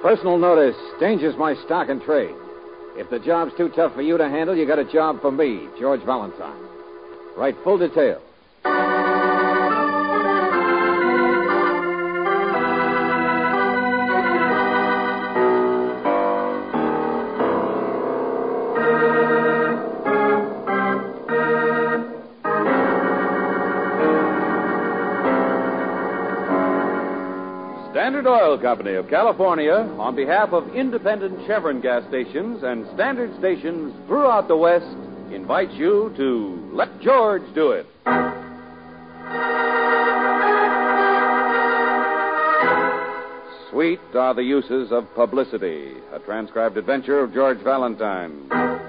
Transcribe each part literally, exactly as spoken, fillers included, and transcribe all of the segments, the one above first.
Personal notice. Danger's my stock and trade. If the job's too tough for you to handle, you got a job for me, George Valentine. Write full details. Standard Oil Company of California, on behalf of independent Chevron gas stations and standard stations throughout the West, invites you to Let George Do It. Sweet are the uses of publicity, a transcribed adventure of George Valentine.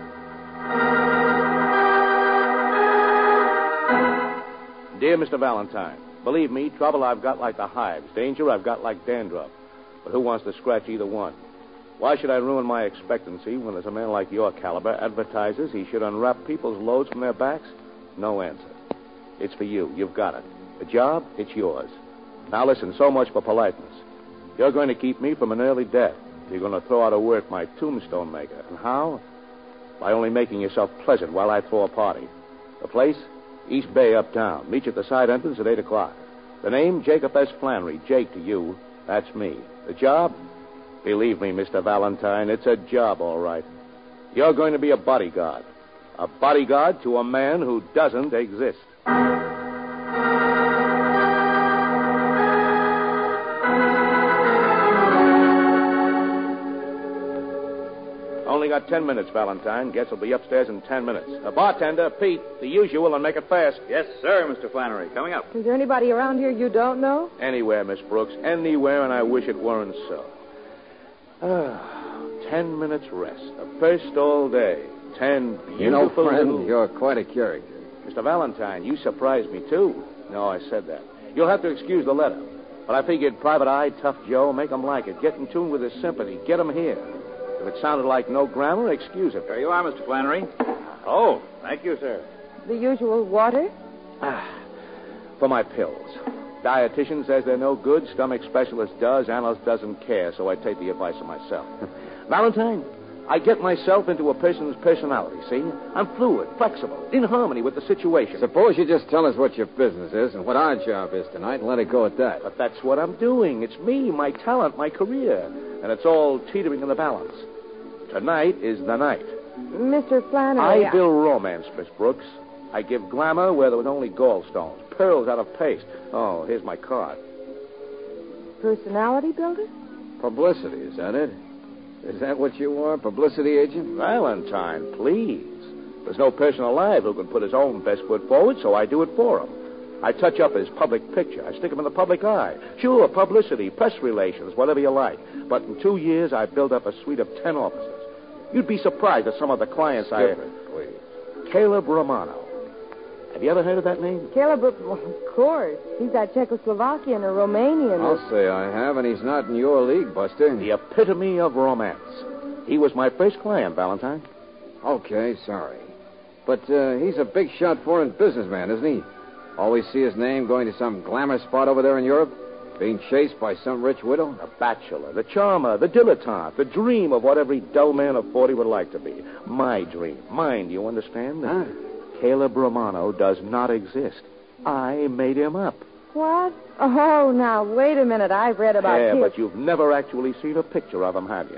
Dear Mister Valentine, believe me, trouble I've got like the hives. Danger I've got like dandruff. But who wants to scratch either one? Why should I ruin my expectancy when there's a man like your caliber advertises he should unwrap people's loads from their backs? No answer. It's for you. You've got it. The job, it's yours. Now listen, so much for politeness. You're going to keep me from an early death. You're going to throw out of work my tombstone maker. And how? By only making yourself pleasant while I throw a party. The place? East Bay uptown. Meet you at the side entrance at eight o'clock. The name, Jacob S. Flannery. Jake to you. That's me. The job? Believe me, Mister Valentine, it's a job, all right. You're going to be a bodyguard. A bodyguard to a man who doesn't exist. Only got ten minutes, Valentine. Guess we'll be upstairs in ten minutes. A bartender, Pete, the usual, and make it fast. Yes, sir, Mister Flannery. Coming up. Is there anybody around here you don't know? Anywhere, Miss Brooks. Anywhere, and I wish it weren't so. Ah, ten minutes rest. The first all day. Ten beautiful... You know, friend, little... you're quite a character. Mister Valentine, you surprised me, too. No, I said that. You'll have to excuse the letter. But I figured Private Eye, Tough Joe, make 'em like it. Get in tune with his sympathy. Get 'em here. If it sounded like no grammar, excuse it. There you are, Mister Flannery. Oh, thank you, sir. The usual water? Ah, for my pills. Dietitian says they're no good. Stomach specialist does. Analyst doesn't care, so I take the advice of myself. Valentine, I get myself into a person's personality, see? I'm fluid, flexible, in harmony with the situation. Suppose you just tell us what your business is and what our job is tonight and let it go at that. But that's what I'm doing. It's me, my talent, my career. And it's all teetering in the balance. Tonight is the night. Mister Flannery... I build romance, Miss Brooks. I give glamour where there was only gallstones, pearls out of paste. Oh, here's my card. Personality builder? Publicity, is that it? Is that what you are, publicity agent? Valentine, please. There's no person alive who can put his own best foot forward, so I do it for him. I touch up his public picture. I stick him in the public eye. Sure, publicity, press relations, whatever you like. But in two years, I built up a suite of ten offices. You'd be surprised at some of the clients Skip I... it, please. Caleb Romano. Have you ever heard of that name? Caleb, well, of course. He's that Czechoslovakian or Romanian. I'll or... say I have, and he's not in your league, Buster. The epitome of romance. He was my first client, Valentine. Okay, sorry. But uh, he's a big shot foreign businessman, isn't he? Always see his name going to some glamour spot over there in Europe? Being chased by some rich widow? The bachelor, the charmer, the dilettante, the dream of what every dull man of forty would like to be. My dream. Mine, do you understand? Huh? Caleb Romano does not exist. I made him up. What? Oh, now, wait a minute. I've read about Yeah, Caleb... but you've never actually seen a picture of him, have you?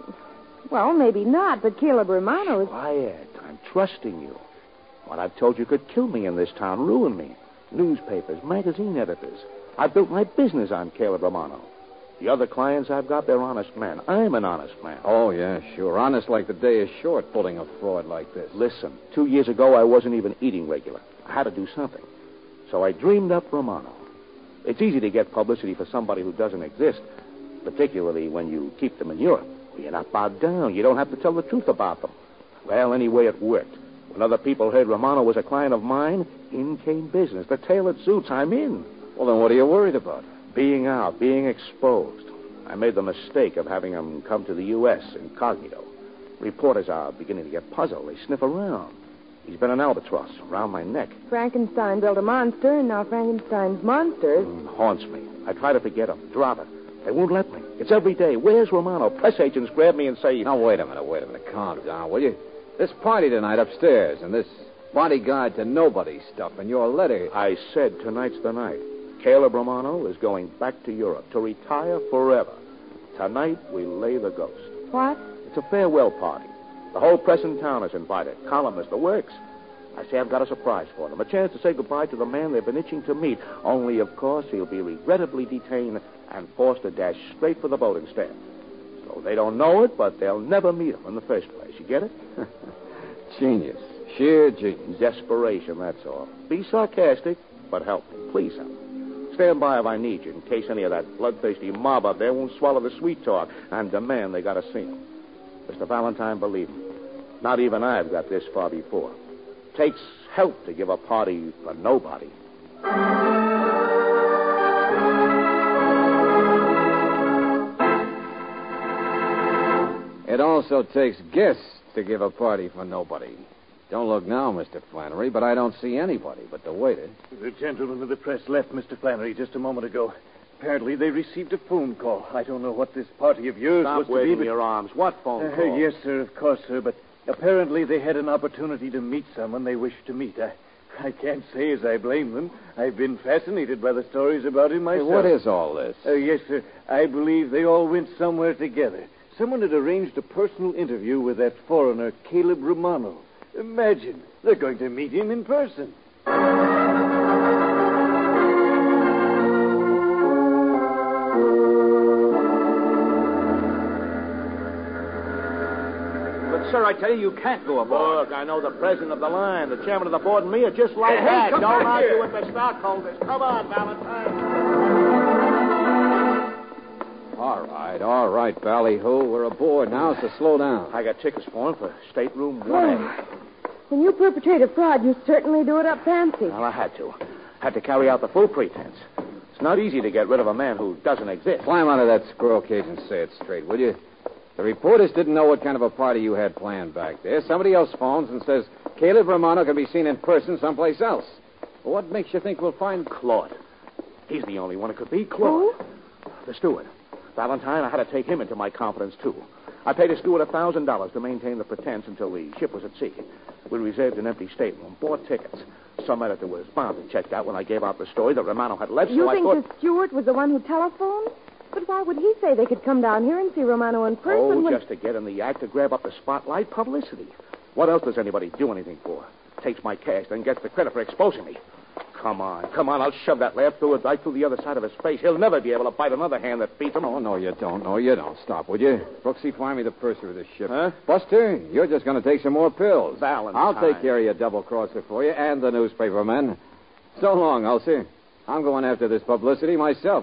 Well, maybe not, but Caleb Romano is... Quiet. I'm trusting you. What I've told you could kill me in this town, ruin me. Newspapers, magazine editors. I built my business on Caleb Romano. The other clients I've got, they're honest men. I'm an honest man. Oh, yeah, sure. Honest like the day is short, pulling a fraud like this. Listen, two years ago, I wasn't even eating regular. I had to do something. So I dreamed up Romano. It's easy to get publicity for somebody who doesn't exist, particularly when you keep them in Europe. You're not bogged down. You don't have to tell the truth about them. Well, anyway, it worked. When other people heard Romano was a client of mine, in came business. The tailored suits, I'm in. Well, then what are you worried about? Being out, being exposed. I made the mistake of having him come to the U S incognito. Reporters are beginning to get puzzled. They sniff around. He's been an albatross around my neck. Frankenstein built a monster, and now Frankenstein's monster... Mm, haunts me. I try to forget him, drop it. They won't let me. It's every day. Where's Romano? Press agents grab me and say... Now, wait a minute, wait a minute. Calm down, will you? This party tonight upstairs, and this bodyguard to nobody stuff, and your letter... I said tonight's the night. Caleb Romano is going back to Europe to retire forever. Tonight, we lay the ghost. What? It's a farewell party. The whole press in town is invited. Columnists, the works. I say I've got a surprise for them. A chance to say goodbye to the man they've been itching to meet. Only, of course, he'll be regrettably detained and forced to dash straight for the boat instead. So they don't know it, but they'll never meet him in the first place. You get it? Genius. Sheer genius. Desperation, that's all. Be sarcastic, but help me. Please help me. Stand by if I need you, in case any of that bloodthirsty mob up there won't swallow the sweet talk and demand they gotta see him. Mister Valentine, believe me, not even I've got this far before. Takes help to give a party for nobody. It also takes guests to give a party for nobody. Don't look now, Mister Flannery, but I don't see anybody but the waiter. The gentlemen of the press left Mister Flannery just a moment ago. Apparently, they received a phone call. I don't know what this party of yours Stop was to waving be, but... your arms. What phone call? Uh, yes, sir, of course, sir, but apparently they had an opportunity to meet someone they wished to meet. I, I can't say as I blame them. I've been fascinated by the stories about him myself. Hey, what is all this? Uh, yes, sir. I believe they all went somewhere together. Someone had arranged a personal interview with that foreigner, Caleb Romano. Imagine, they're going to meet him in person. Sir, I tell you, you can't go aboard. Look, I know the president of the line, the chairman of the board, and me are just like Hey, that. come Don't back argue here. with the stockholders. Come on, Valentine. All right, all right, ballyhoo. We're aboard now, so slow down. I got tickets for him for stateroom one A. When you perpetrate a fraud, you certainly do it up fancy. Well, I had to. Had to carry out the full pretense. It's not easy to get rid of a man who doesn't exist. Climb out of that squirrel cage and say it straight, will you? The reporters didn't know what kind of a party you had planned back there. Somebody else phones and says Caleb Romano can be seen in person someplace else. Well, what makes you think we'll find... Claude. He's the only one it could be, Claude. Who? The steward. Valentine, I had to take him into my confidence, too. I paid a steward a thousand dollars to maintain the pretense until the ship was at sea. We reserved an empty stateroom, bought tickets. Some editor was bound to check out when I gave out the story that Romano had left, You so think I thought... the steward was the one who telephoned? But why would he say they could come down here and see Romano in person? Oh, when... just to get in the act, to grab up the spotlight, publicity. What else does anybody do anything for? Takes my cash, then gets the credit for exposing me. Come on, come on, I'll shove that laugh through it right through the other side of his face. He'll never be able to bite another hand that beats him. Oh, no, you don't. No, you don't. Stop, would you? Brooksy, find me the purser of this ship. Huh? Buster, you're just going to take some more pills. Valentine. I'll take care of your double-crosser for you and the newspaper men. So long, Ulcer. I'm going after this publicity myself.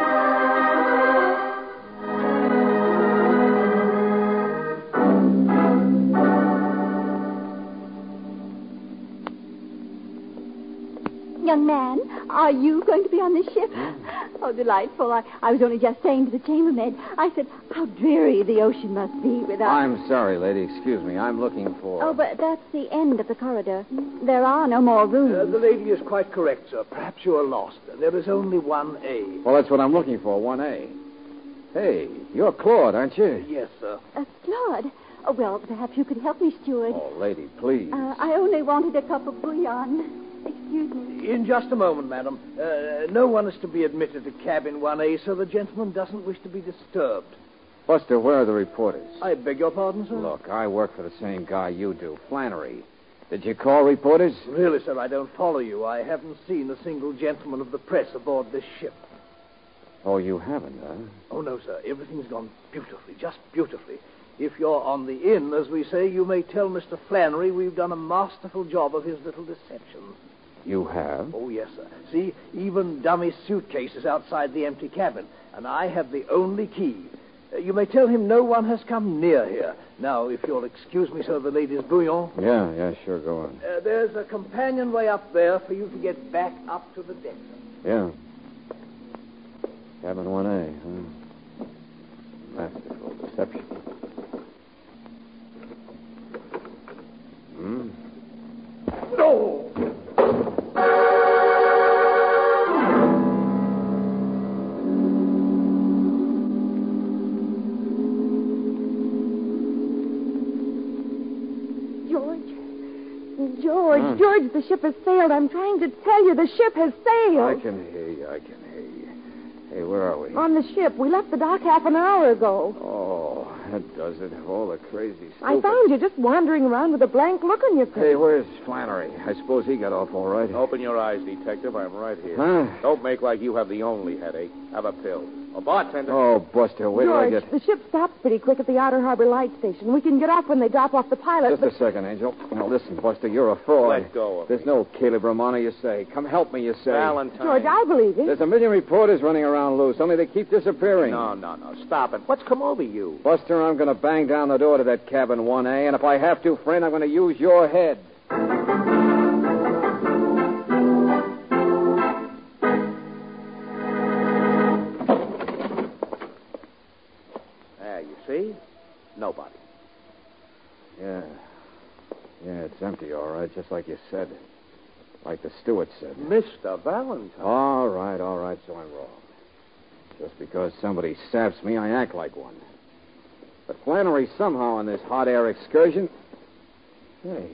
Young man, are you going to be on this ship? Oh, delightful. I, I was only just saying to the chambermaid, I said, how dreary the ocean must be without... I'm sorry, lady. Excuse me. I'm looking for... Oh, but that's the end of the corridor. There are no more rooms. Uh, the lady is quite correct, sir. Perhaps you are lost. There is only one A. Well, that's what I'm looking for, one A. Hey, you're Claude, aren't you? Yes, sir. Uh, Claude. Oh, well, perhaps you could help me, steward. Oh, lady, please. Uh, I only wanted a cup of bouillon. Excuse me. In just a moment, madam. Uh, no one is to be admitted to cabin one A, so the gentleman doesn't wish to be disturbed. Buster, where are the reporters? I beg your pardon, sir? Look, I work for the same guy you do, Flannery. Did you call reporters? Really, sir, I don't follow you. I haven't seen a single gentleman of the press aboard this ship. Oh, you haven't, huh? Oh, no, sir. Everything's gone beautifully, just beautifully. If you're on the inn, as we say, you may tell Mister Flannery we've done a masterful job of his little deception. You have? Oh, yes, sir. See, even dummy suitcases outside the empty cabin, and I have the only key. Uh, you may tell him no one has come near here. Now, if you'll excuse me, sir, the lady's bouillon. Yeah, yeah, sure, go on. Uh, there's a companionway up there for you to get back up to the deck, sir. Yeah. Cabin one A, huh? Masterful deception. Hmm? No! George, Huh? George, the ship has sailed. I'm trying to tell you, the ship has sailed. I can hear you. I can hear you. Hey, where are we? On the ship. We left the dock half an hour ago. Oh, that does it. All the crazy stuff. I found you just wandering around with a blank look on your face. Hey, where's Flannery? I suppose he got off all right. Open your eyes, Detective. I'm right here. Huh? Don't make like you have the only headache. Have a pill. A bartender. Oh, Buster, wait till I George, get... the ship stops pretty quick at the Outer Harbor Light Station. We can get off when they drop off the pilot. Just but... a second, Angel. Now, listen, Buster, you're a fraud. Let go of There's me. no Caleb Romano, you say. Come help me, you say. Valentine. George, I believe it. There's a million reporters running around loose, only they keep disappearing. No, no, no. Stop it. What's come over you? Buster, I'm going to bang down the door to that cabin one A, and if I have to, friend, I'm going to use your head. There, you see? Nobody. Yeah. Yeah, it's empty, all right, just like you said. Like the steward said. Mister Valentine. All right, all right, so I'm wrong. Just because somebody saps me, I act like one. But Flannery somehow on this hot air excursion... Hey.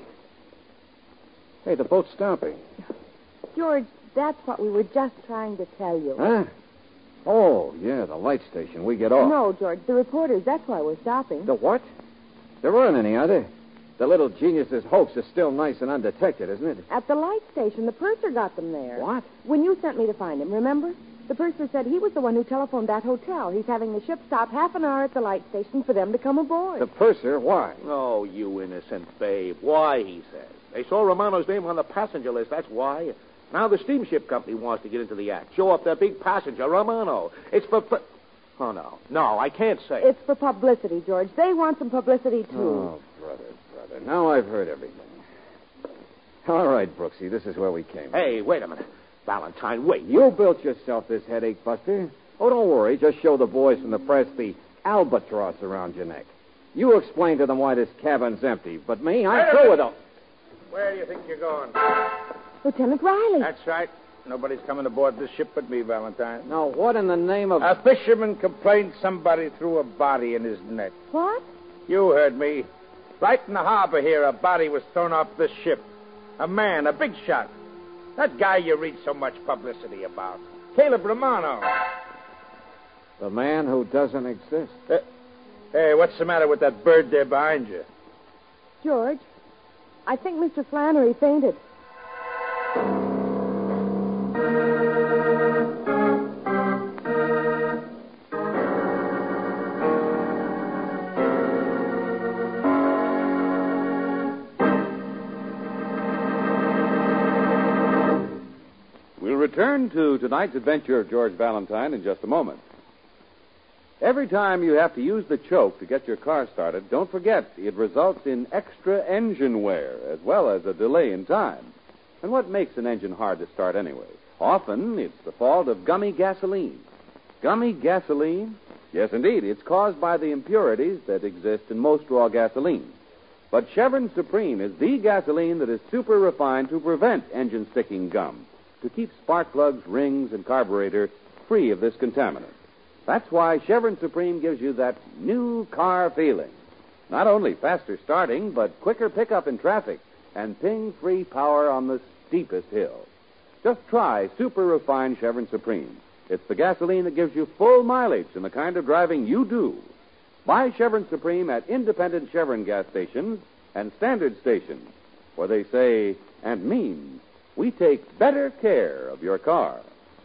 Hey, the boat's stopping. George, that's what we were just trying to tell you. Huh? Oh, yeah, the light station. We get off. No, George, the reporters, that's why we're stopping. The what? There aren't any, are there? The little genius's hoax is still nice and undetected, isn't it? At the light station, the purser got them there. What? When you sent me to find him, remember? The purser said he was the one who telephoned that hotel. He's having the ship stop half an hour at the light station for them to come aboard. The purser? Why? Oh, you innocent babe. Why, he says. They saw Romano's name on the passenger list. That's why. Now the steamship company wants to get into the act. Show off their big passenger, Romano. It's for... Pu- oh, no. No, I can't say it. It's for publicity, George. They want some publicity, too. Oh, brother, brother. Now I've heard everything. All right, Brooksy, this is where we came. Hey, wait a minute. Valentine, wait. You built yourself this headache, Buster. Oh, don't worry. Just show the boys from the press the albatross around your neck. You explain to them why this cabin's empty. But me, I'm through with them. Where do you think you're going? Lieutenant Riley. That's right. Nobody's coming aboard this ship but me, Valentine. Now, what in the name of... A fisherman complained somebody threw a body in his net. What? You heard me. Right in the harbor here, a body was thrown off this ship. A man, a big shot. That guy you read so much publicity about. Caleb Romano. The man who doesn't exist. Uh, hey, what's the matter with that bird there behind you? George, I think Mister Flannery fainted. We'll return to tonight's adventure of George Valentine in just a moment. Every time you have to use the choke to get your car started, don't forget it results in extra engine wear as well as a delay in time. And what makes an engine hard to start anyway? Often it's the fault of gummy gasoline. Gummy gasoline? Yes, indeed. It's caused by the impurities that exist in most raw gasoline. But Chevron Supreme is the gasoline that is super refined to prevent engine sticking gum, to keep spark plugs, rings, and carburetor free of this contaminant. That's why Chevron Supreme gives you that new car feeling. Not only faster starting, but quicker pickup in traffic and ping-free power on the steepest hills. Just try super refined Chevron Supreme. It's the gasoline that gives you full mileage in the kind of driving you do. Buy Chevron Supreme at independent Chevron gas stations and standard stations, where they say and mean, we take better care of your car.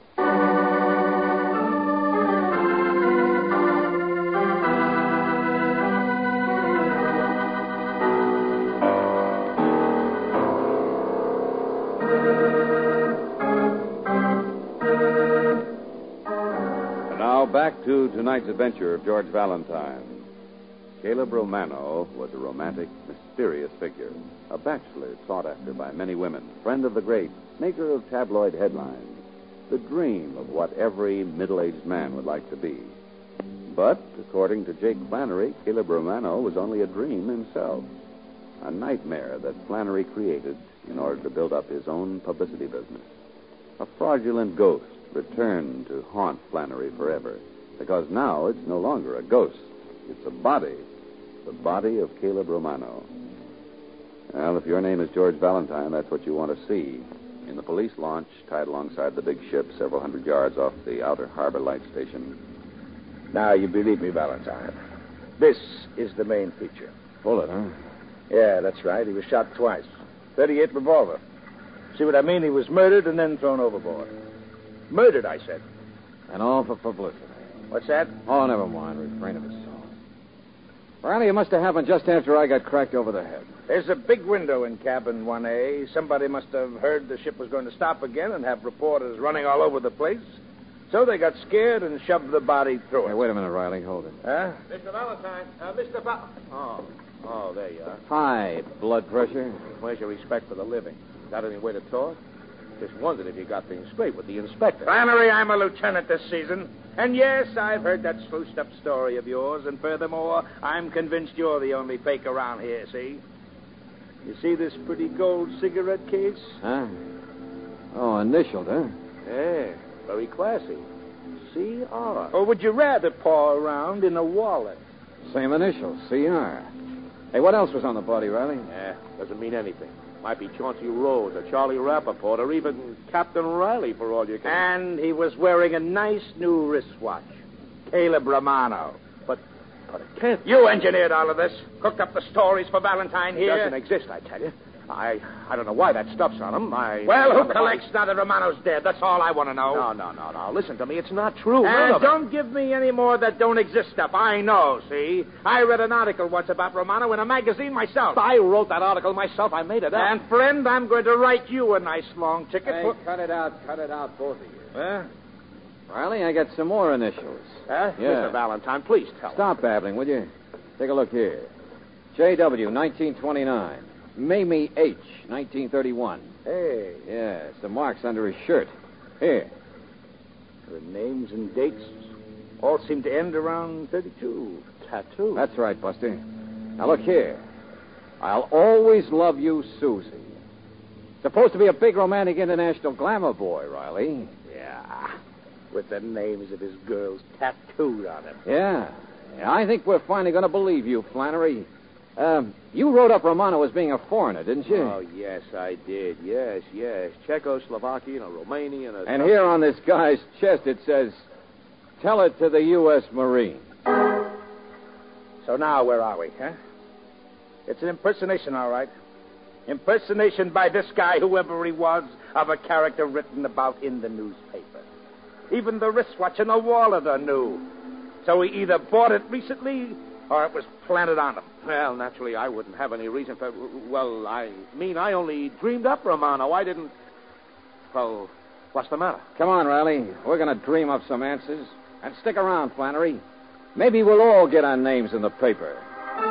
Now back to tonight's adventure of George Valentine. Caleb Romano was a romantic, mysterious figure, a bachelor sought after by many women, friend of the great, maker of tabloid headlines, the dream of what every middle-aged man would like to be. But, according to Jake Flannery, Caleb Romano was only a dream himself, a nightmare that Flannery created in order to build up his own publicity business. A fraudulent ghost returned to haunt Flannery forever, because now it's no longer a ghost. It's a body, the body of Caleb Romano. Well, if your name is George Valentine, that's what you want to see. In the police launch, tied alongside the big ship several hundred yards off the outer harbor light station. Now, you believe me, Valentine. This is the main feature. Bullet, huh? Yeah, that's right. He was shot twice. thirty-eight revolver. See what I mean? He was murdered and then thrown overboard. Murdered, I said. And all for publicity. What's that? Oh, never mind. Refrain of his soul. Riley, it must have happened just after I got cracked over the head. There's a big window in cabin one A. Somebody must have heard the ship was going to stop again and have reporters running all over the place. So they got scared and shoved the body through it. Hey, wait a minute, Riley. Hold it. Huh? Mister Valentine. Uh, Mister Val... Oh. Oh, there you are. Hi, blood pressure. Where's your respect for the living? Got any way to talk? Just wondered if you got things straight with the inspector. Flannery, I'm a lieutenant this season. And yes, I've heard that spruced-up story of yours. And furthermore, I'm convinced you're the only fake around here, see? You see this pretty gold cigarette case? Huh? Oh, initialed, huh? Yeah, very classy. C R. Or would you rather paw around in a wallet? Same initials, C R. Hey, what else was on the body, Riley? Yeah, doesn't mean anything. Might be Chauncey Rose or Charlie Rappaport or even Captain Riley for all you can... And he was wearing a nice new wristwatch. Caleb Romano. But, but it can't... You engineered all of this. Cooked up the stories for Valentine It here. doesn't exist, I tell you. I I don't know why that stuff's on him. I... Well, who the collects now that Romano's dead? That's all I want to know. No, no, no, no. Listen to me. It's not true. None And of it. don't give me any more that don't exist stuff. I know, see? I read an article once about Romano in a magazine myself. I wrote that article myself. I made it up. And, friend, I'm going to write you a nice long ticket. Hey, for... cut it out. Cut it out, both of you. Huh? Riley, I got some more initials. Huh? Yeah. Mister Valentine, please tell Stop babbling, will you? Take a look here. J W, nineteen twenty-nine. Mamie H, nineteen thirty-one. Hey, Yeah, some marks under his shirt. Here. the names and dates all seem to end around thirty-two. Tattoo. That's right, Buster. Now, look here. I'll always love you, Susie. Supposed to be a big romantic international glamour boy, Riley. Yeah, with the names of his girls tattooed on him. Yeah. yeah I think we're finally going to believe you, Flannery. Um, you wrote up Romano as being a foreigner, didn't you? Oh, yes, I did. Yes, yes. Czechoslovakian or Romanian or... And here on this guy's chest it says, tell it to the U S Marine. So now, where are we, huh? It's an impersonation, all right. Impersonation by this guy, whoever he was, of a character written about in the newspaper. Even the wristwatch and the wallet are new. So he either bought it recently or it was planted on him. Well, naturally, I wouldn't have any reason for... Well, I mean, I only dreamed up Romano. I didn't... Well, what's the matter? Come on, Riley. We're going to dream up some answers. And stick around, Flannery. Maybe we'll all get our names in the paper.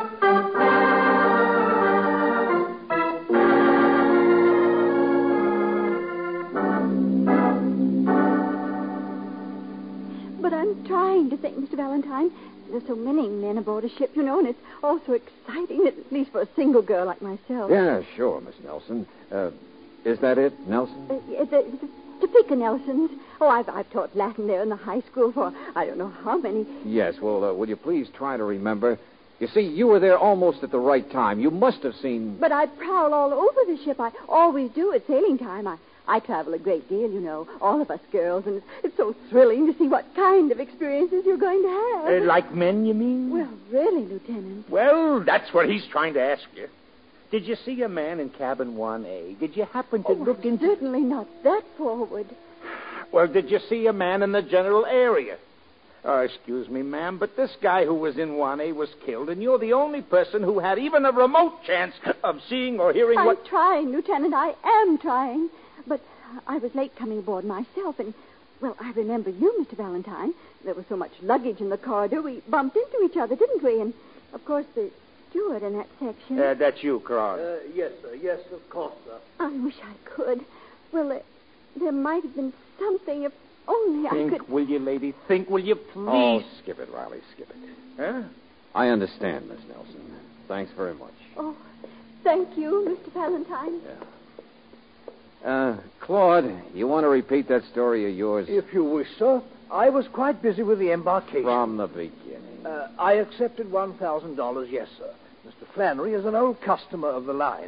But I'm trying to think, Mister Valentine. There's so many men aboard a ship, you know, and it's all so exciting, at least for a single girl like myself. Yeah, sure, Miss Nelson. Uh, is that it, Nelson? Uh, the, the Topeka Nelsons. Oh, I've, I've taught Latin there in the high school for I don't know how many. Yes, well, uh, will you please try to remember? You see, you were there almost at the right time. You must have seen... But I prowl all over the ship. I always do at sailing time. I, I travel a great deal, you know, all of us girls, and it's, it's so thrilling to see what kind of experiences you're going to have. Uh, like men, you mean? Well, really, Lieutenant. Well, that's what he's trying to ask you. Did you see a man in cabin one A? Did you happen to Oh, look into... certainly not that forward. Well, did you see a man in the general area? Oh, excuse me, ma'am, but this guy who was in one A was killed, and you're the only person who had even a remote chance of seeing or hearing I'm what... trying, Lieutenant. I am trying. But I was late coming aboard myself, and, well, I remember you, Mister Valentine. There was so much luggage in the corridor, we bumped into each other, didn't we? And, of course, the steward in that section. Uh, that's you, Cron. Uh, yes, sir. Yes, of course, sir. I wish I could. Well, uh, there might have been something if only I Think, could... will you, lady? Think, will you, please? Oh, skip it, Riley, skip it. Huh? I understand, Miss Nelson. Thanks very much. Oh, thank you, Mister Valentine. Yeah. Uh, Claude, you want to repeat that story of yours? If you wish, sir. I was quite busy with the embarkation. From the beginning. Uh, I accepted one thousand dollars, yes, sir. Mister Flannery is an old customer of the line.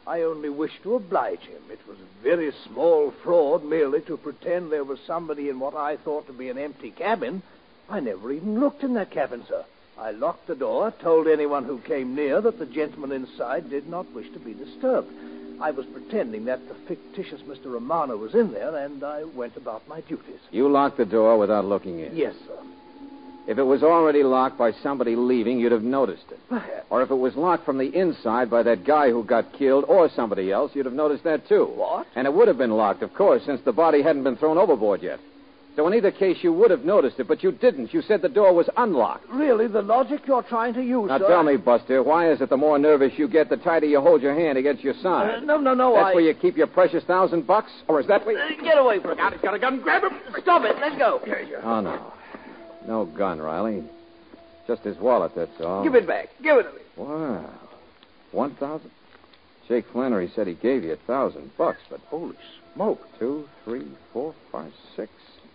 I only wished to oblige him. It was a very small fraud merely to pretend there was somebody in what I thought to be an empty cabin. I never even looked in that cabin, sir. I locked the door, told anyone who came near that the gentleman inside did not wish to be disturbed. I was pretending that the fictitious Mister Romano was in there, and I went about my duties. You locked the door without looking in? Yes, sir. If it was already locked by somebody leaving, you'd have noticed it. Perhaps. Or if it was locked from the inside by that guy who got killed or somebody else, you'd have noticed that, too. What? And it would have been locked, of course, since the body hadn't been thrown overboard yet. So in either case, you would have noticed it, but you didn't. You said the door was unlocked. Really, the logic you're trying to use, Now, sir... tell me, Buster, why is it the more nervous you get, the tighter you hold your hand against your side? Uh, no, no, no, That's I... where you keep your precious thousand bucks? Or is that where... Uh, get away from me. He's got a gun. Grab him. Stop it. Let's go. Here you Oh, no. No gun, Riley. Just his wallet, that's all. Give it back. Give it to me. Wow. One thousand? Jake Flannery said he gave you a thousand bucks, but holy smoke. Two, three, four, five, six.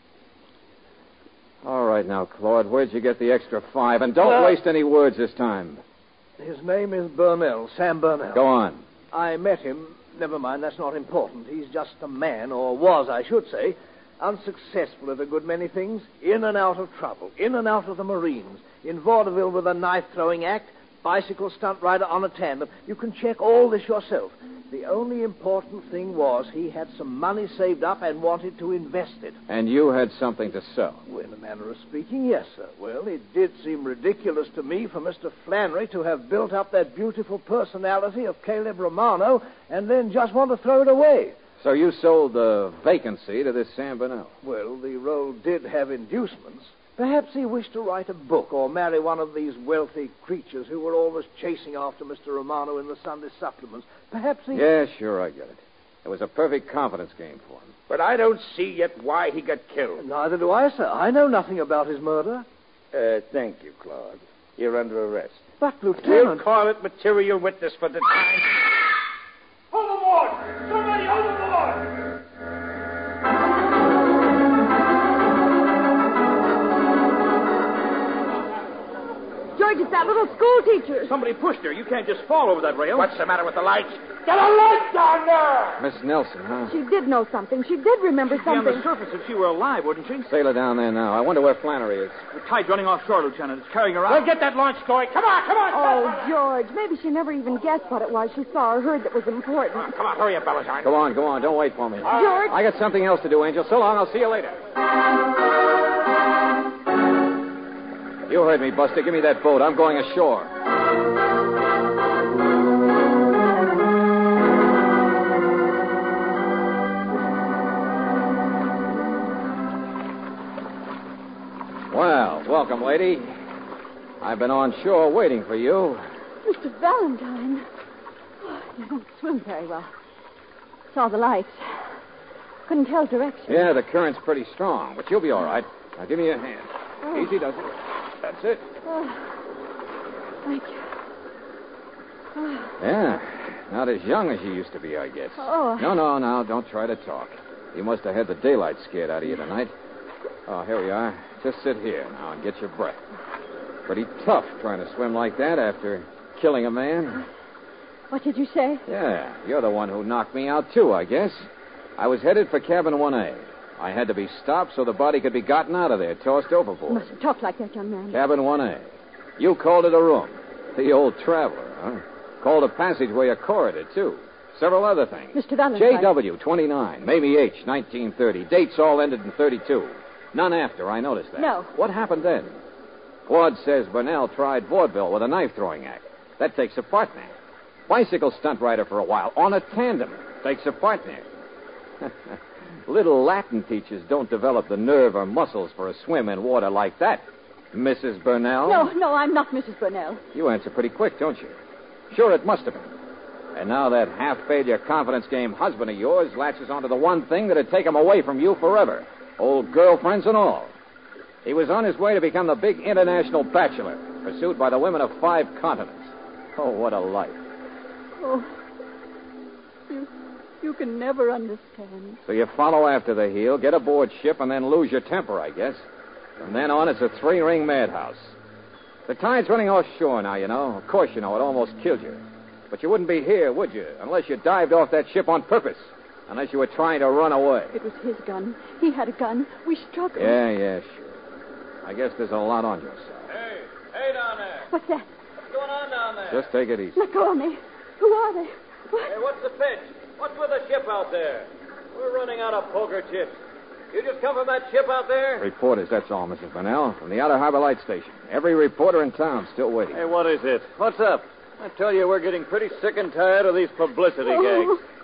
All right now, Claude, where'd you get the extra five? And don't Uh, waste any words this time. His name is Burnell, Sam Burnell. Go on. I met him. Never mind, that's not important. He's just a man, or was, I should say, unsuccessful at a good many things, in and out of trouble, in and out of the Marines, in vaudeville with a knife-throwing act, bicycle stunt rider on a tandem. You can check all this yourself. The only important thing was he had some money saved up and wanted to invest it. And you had something to sell. Well, in a manner of speaking, yes, sir. Well, it did seem ridiculous to me for Mister Flannery to have built up that beautiful personality of Caleb Romano and then just want to throw it away. So you sold the vacancy to this Sam Burnell. Well, the role did have inducements. Perhaps he wished to write a book or marry one of these wealthy creatures who were always chasing after Mister Romano in the Sunday supplements. Perhaps he... Yeah, sure, I get it. It was a perfect confidence game for him. But I don't see yet why he got killed. Neither do I, sir. I know nothing about his murder. Uh, thank you, Claude. You're under arrest. But, We'll Lieutenant... call it material witness for the time. Overboard! Somebody overboard! George, it's that little school teacher. Somebody pushed her. You can't just fall over that rail. What's the matter with the lights? Get a light down there! Miss Nelson, huh? She did know something. She did remember She'd be on something. the surface if she were alive, wouldn't she? Sail her down there now. I wonder where Flannery is. The tide's running offshore, Lieutenant. It's carrying her We'll out. get that launch going. Come on, come on. Oh, George, maybe she never even guessed what it was she saw or heard that was important. Come on, hurry up, Valentine. Go on, go on. Don't wait for me. George? I got something else to do, Angel. So long. I'll see you later. You heard me, Buster. Give me that boat. I'm going ashore. Well, welcome, lady. I've been on shore waiting for you. Mister Valentine. Oh, you don't swim very well. Saw the lights. Couldn't tell direction. Yeah, the current's pretty strong, but you'll be all right. Now, give me your hand. Oh. Easy does it. That's it. Oh, thank you. Oh. Yeah, not as young as you used to be, I guess. Oh. No, no, no, don't try to talk. You must have had the daylight scared out of you tonight. Oh, here we are. Just sit here now and get your breath. Pretty tough trying to swim like that after killing a man. What did you say? Yeah, you're the one who knocked me out, too, I guess. I was headed for cabin one A. I had to be stopped so the body could be gotten out of there, tossed You overboard. mustn't talk like that, young man. Cabin one A. You called it a room. The old traveler, huh? Called a passageway a corridor, too. Several other things. Mister Valentine. J W, twenty-nine. Mamie H, nineteen thirty. Dates all ended in thirty-two. None after, I noticed that. No. What happened then? Claude says Burnell tried vaudeville with a knife-throwing act. That takes a partner. Bicycle stunt rider for a while, on a tandem. Takes a partner. Little Latin teachers don't develop the nerve or muscles for a swim in water like that. Missus Burnell? No, no, I'm not Missus Burnell. You answer pretty quick, don't you? Sure, it must have been. And now that half-failure confidence game husband of yours latches onto the one thing that'd take him away from you forever. Old girlfriends and all. He was on his way to become the big international bachelor, pursued by the women of five continents. Oh, what a life. Oh, you, you can never understand. So you follow after the heel, get aboard ship, and then lose your temper, I guess. From then on, it's a three-ring madhouse. The tide's running offshore now, you know. Of course you know, it almost killed you. But you wouldn't be here, would you? Unless you dived off that ship on purpose. Unless you were trying to run away. It was his gun. He had a gun. We struck him. Yeah, yeah, sure. I guess there's a lot on your side. Hey, hey down there. What's that? What's going on down there? Just take it easy. Let go of me. Who are they? What? Hey, what's the pitch? What's with the ship out there? We're running out of poker chips. You just come from that ship out there? Reporters, that's all, Missus Burnell. From the Outer Harbor Light Station. Every reporter in town still waiting. Hey, what is it? What's up? I tell you, we're getting pretty sick and tired of these publicity Oh. gags.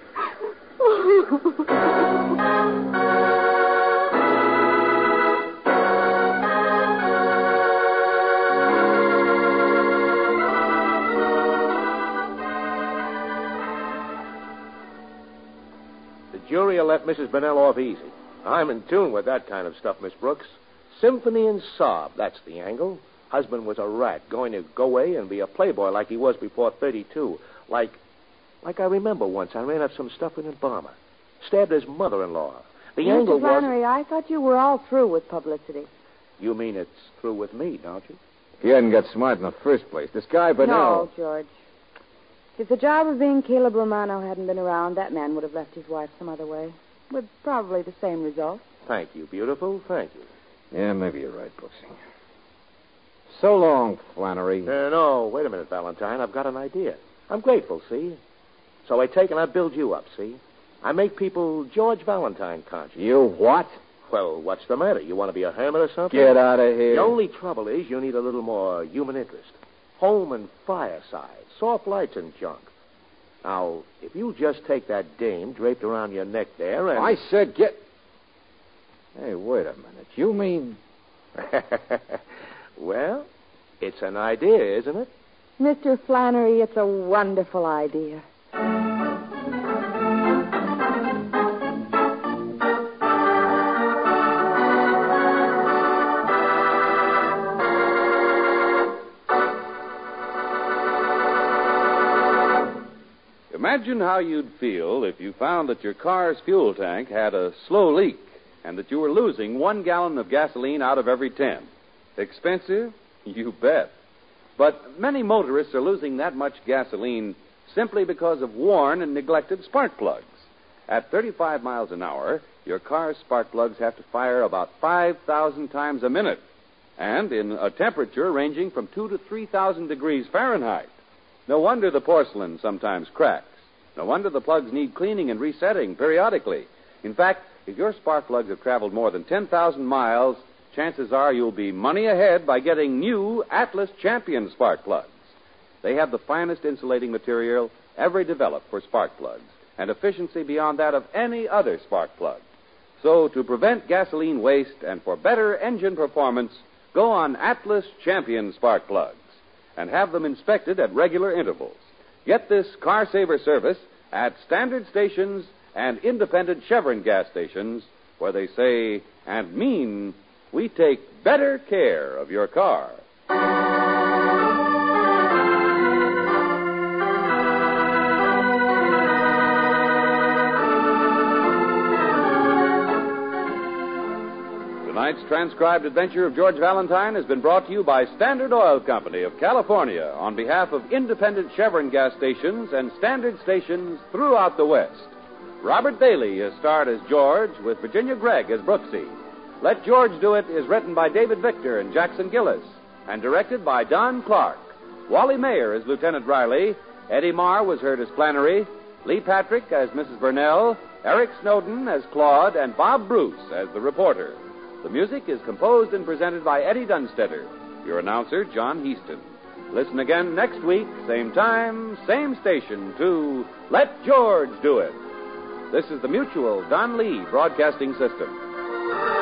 The jury will let Missus Burnell off easy. I'm in tune with that kind of stuff, Miss Brooks. Symphony and sob, that's the angle. Husband was a rat, going to go away and be a playboy like he was before thirty-two. Like, like I remember once, I ran up some stuff in a bomber. Stabbed his mother-in-law. The angle Mister was... Flannery, I thought you were all through with publicity. You mean it's through with me, don't you? If you hadn't got smart in the first place, this guy Burnell... No, George. If the job of being Caleb Romano hadn't been around, that man would have left his wife some other way. With probably the same result. Thank you, beautiful. Thank you. Yeah, maybe you're right, Brooksy. So long, Flannery. Uh, no, wait a minute, Valentine. I've got an idea. I'm grateful, see? So I take and I build you up, see? I make people George Valentine conscious. You what? Well, what's the matter? You want to be a hermit or something? Get out of here. The only trouble is you need a little more human interest. Home and fireside, soft lights and junk. Now, if you just take that dame draped around your neck there and... I said get... Hey, wait a minute. You mean... Well, it's an idea, isn't it? Mister Flannery, it's a wonderful idea. Imagine how you'd feel if you found that your car's fuel tank had a slow leak and that you were losing one gallon of gasoline out of every ten. Expensive? You bet. But many motorists are losing that much gasoline simply because of worn and neglected spark plugs. At thirty-five miles an hour, your car's spark plugs have to fire about five thousand times a minute, and in a temperature ranging from two to three thousand degrees Fahrenheit. No wonder the porcelain sometimes cracks. No wonder the plugs need cleaning and resetting periodically. In fact, if your spark plugs have traveled more than ten thousand miles, chances are you'll be money ahead by getting new Atlas Champion spark plugs. They have the finest insulating material ever developed for spark plugs, and efficiency beyond that of any other spark plug. So, to prevent gasoline waste and for better engine performance, go on Atlas Champion spark plugs and have them inspected at regular intervals. Get this car saver service at standard stations and independent Chevron gas stations where they say and mean we take better care of your car. Tonight's transcribed adventure of George Valentine has been brought to you by Standard Oil Company of California on behalf of independent Chevron gas stations and standard stations throughout the West. Robert Bailey is starred as George with Virginia Gregg as Brooksy. Let George Do It is written by David Victor and Jackson Gillis and directed by Don Clark. Wally Mayer as Lieutenant Riley. Eddie Marr was heard as Flannery. Lee Patrick as Missus Burnell. Eric Snowden as Claude. And Bob Bruce as the reporter. The music is composed and presented by Eddie Dunstetter. Your announcer, John Heaston. Listen again next week, same time, same station, to Let George Do It. This is the Mutual Don Lee Broadcasting System.